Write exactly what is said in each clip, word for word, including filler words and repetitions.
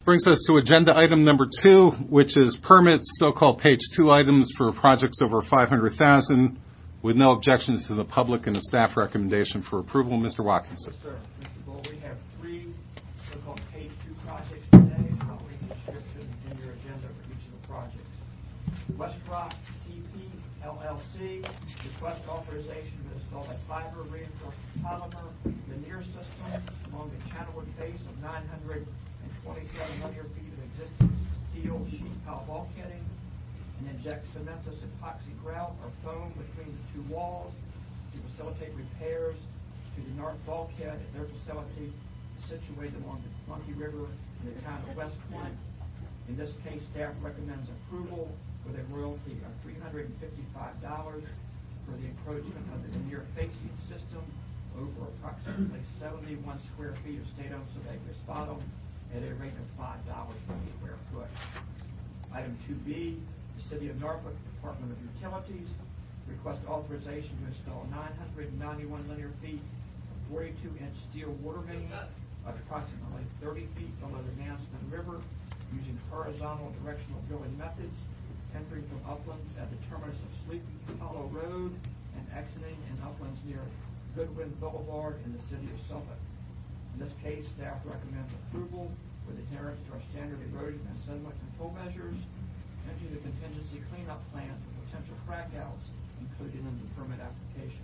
Brings us to agenda item number two, which is permits, so-called page two items for projects over five hundred thousand dollars with no objections to the public and a staff recommendation for approval. Mister Watkinson. Yes, sir. Mister Bull, we have three so-called page two projects today. I'll read the description in your agenda for each of the projects. West Rock C P L L C request authorization to install a fiber reinforced polymer veneer system along the channelwood face of nine hundred twenty-seven linear feet of existing steel sheet pile bulkheading and inject cementous epoxy grout or foam between the two walls to facilitate repairs to the north bulkhead at their facility situated along the Monkey River in the town of West Point. In this case, staff recommends approval with a royalty of three hundred fifty-five dollars for the encroachment of the veneer facing system over approximately seventy-one square feet of state-owned subaqueous bottom at a rate of five dollars per square foot. Item two B, the City of Norfolk Department of Utilities request authorization to install nine hundred ninety-one linear feet of forty-two inch steel water main approximately thirty feet below the Manston River using horizontal directional drilling methods, entering from uplands at the terminus of Sleepy Hollow Road and exiting in uplands near Goodwin Boulevard in the city of Suffolk. In this case, staff recommends approval with adherence to our standard erosion and sediment control measures and to the contingency cleanup plan for potential frac outs included in the permit application.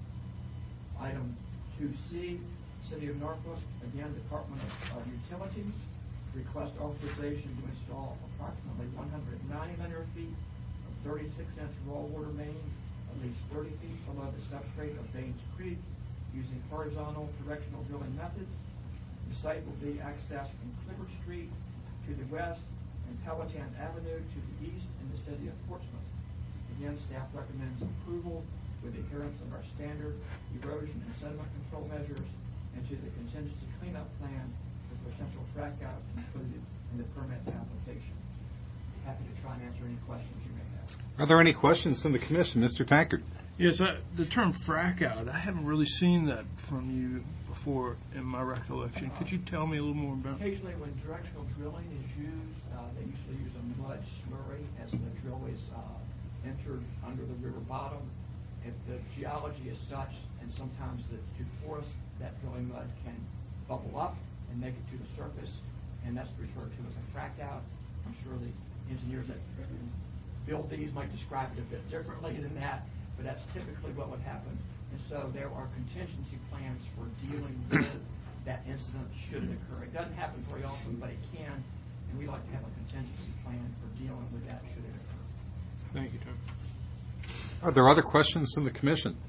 Item two C, City of Norfolk, again, Department of, of Utilities, request authorization to install approximately one hundred ninety linear feet of thirty-six inch raw water main at least thirty feet below the substrate of Baines Creek using horizontal directional drilling methods. The site will be accessed from Clifford Street to the west and Powhatan Avenue to the east in the city of Portsmouth. Again, staff recommends approval with adherence of our standard erosion and sediment control measures and to the contingency cleanup plan for potential frac outs included in the permit application. Happy to try and answer any questions you may have. Are there any questions from the commission? Mister Tankard. Yes, I, the term frac out, I haven't really seen that from you before in my recollection. Could you tell me a little more about it? Occasionally when directional drilling is used, uh, they usually use a mud slurry as the drill is uh, entered under the river bottom. If the geology is such, and sometimes the too porous, that drilling mud can bubble up and make it to the surface, and that's referred to as a frac out. I'm sure the engineers that build these might describe it a bit differently than that, but that's typically what would happen. And so there are contingency plans for dealing with that incident should it occur. It doesn't happen very often, but it can, and we like to have a contingency plan for dealing with that should it occur. Thank you, Tom. Are there other questions from the commission?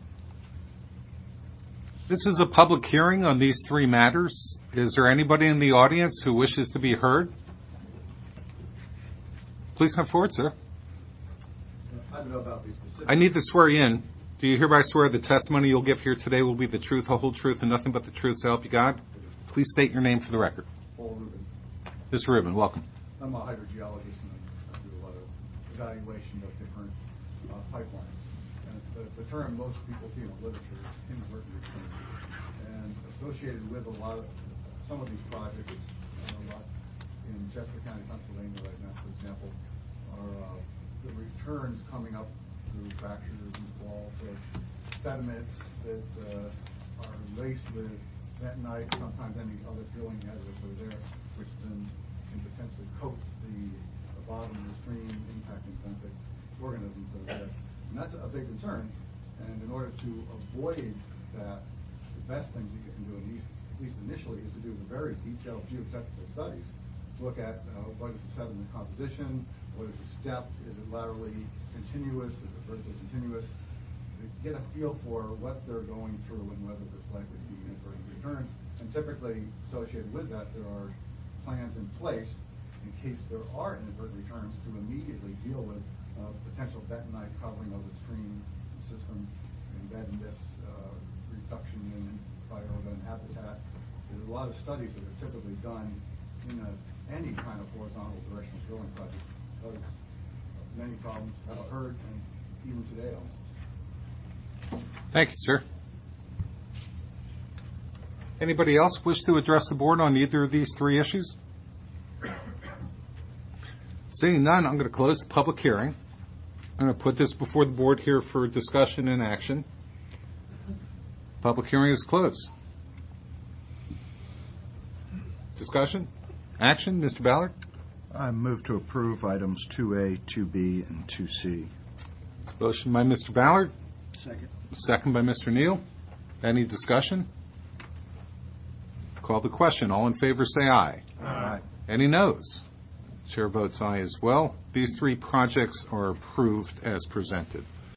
This is a public hearing on these three matters. Is there anybody in the audience who wishes to be heard? Please come forward, sir. I don't know about these specifics. I need to swear you in. Do you hereby swear the testimony you'll give here today will be the truth, the whole truth, and nothing but the truth, so help you God? Please state your name for the record. Paul Rubin. Mister Rubin, welcome. I'm a hydrogeologist, and I do a lot of evaluation of different uh, pipelines. And the, the term most people see in the literature is inadvertent return. And associated with a lot of some of these projects, uh, a lot in Chester County, Pennsylvania right now, for example, are uh, the returns coming up through fractures and walls of sediments that uh, are laced with bentonite, sometimes any other drilling additives are there, which then can potentially coat the, the bottom of the stream, impacting benthic organisms that are there. And that's a big concern. And in order to avoid that, the best thing that you can do, at least, at least initially, is to do the very detailed geotechnical studies. Look at uh, what is the sediment composition, what is the depth, is it laterally continuous, is it vertically continuous, to get a feel for what they're going through and whether there's likely to be inadvertent returns. And typically associated with that, there are plans in place in case there are inadvertent returns to immediately deal with uh, potential bentonite covering of the stream system, embeddedness, uh, reduction in bioorgan habitat. There's a lot of studies that are typically done in a, any kind of horizontal directional drilling project. Because many problems have occurred, and even today almost. Thank you, sir. Anybody else wish to address the board on either of these three issues? Seeing none, I'm going to close the public hearing. I'm going to put this before the board here for discussion and action. Public hearing is closed. Discussion? Action? Mister Ballard? I move to approve items two A, two B, and two C. Motion by Mister Ballard, Second. second by Mister Neal. Any discussion? Call the question. All in favor say aye. Aye. Any noes? Chair votes aye as well. These three projects are approved as presented.